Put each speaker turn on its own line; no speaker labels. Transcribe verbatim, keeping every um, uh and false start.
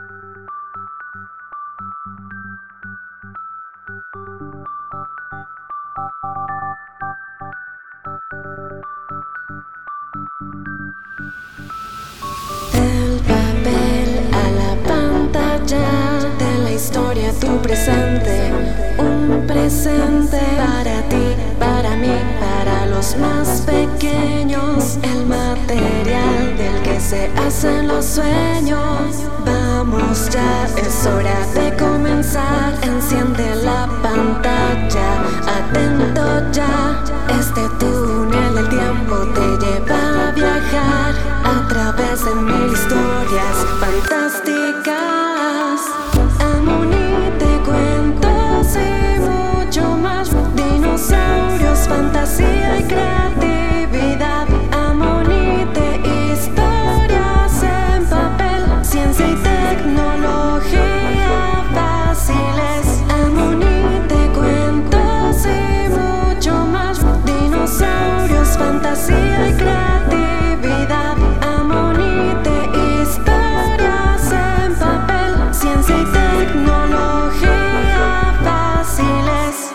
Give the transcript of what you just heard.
Del papel a la pantalla, de la historia tu presente, un presente para ti, para mí, para los más pequeños, el material del que se hacen los sueños. Vamos ya, es hora de comenzar, enciende la pantalla, atento ya, este túnel del tiempo te lleva a viajar a través de mil historias fantásticas. Amonite, cuentos y mucho más, dinosaurios, fantasía y creatividad. Amonite, historias en papel, ciencia y tecnología fáciles. Amonite, cuentos y mucho más, dinosaurios, fantasía y creatividad. Amonite, historias en papel, ciencia y tecnología fáciles.